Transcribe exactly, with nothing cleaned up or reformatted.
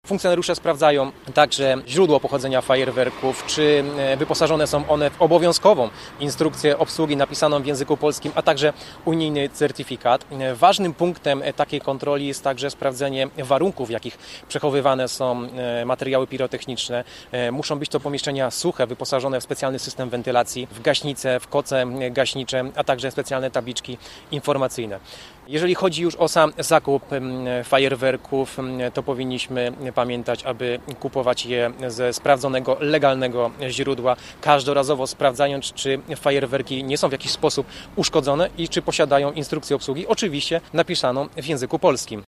Funkcjonariusze sprawdzają także źródło pochodzenia fajerwerków, czy wyposażone są one w obowiązkową instrukcję obsługi napisaną w języku polskim, a także unijny certyfikat. Ważnym punktem takiej kontroli jest także sprawdzenie warunków, w jakich przechowywane są materiały pirotechniczne. Muszą być to pomieszczenia suche, wyposażone w specjalny system wentylacji, w gaśnice, w koce gaśnicze, a także specjalne tabliczki informacyjne. Jeżeli chodzi już o sam zakup fajerwerków, to powinniśmy pamiętać, aby kupować je ze sprawdzonego, legalnego źródła, każdorazowo sprawdzając, czy fajerwerki nie są w jakiś sposób uszkodzone i czy posiadają instrukcję obsługi, oczywiście napisaną w języku polskim.